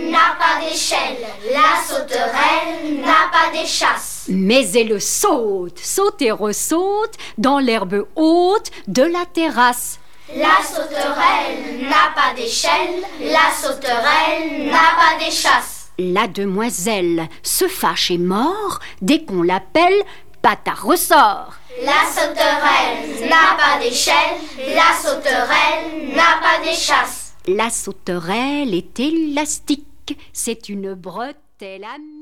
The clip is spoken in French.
n'a pas d'échelle, la sauterelle n'a pas d'échasse. Mais elle saute, saute et ressaute dans l'herbe haute de la terrasse. La sauterelle n'a pas d'échelle, la sauterelle n'a pas d'échasse. La demoiselle se fâche et mord dès qu'on l'appelle patte à ressort. La sauterelle n'a pas d'échelle, la sauterelle n'a pas d'échasse. La sauterelle est élastique, c'est une bretelle à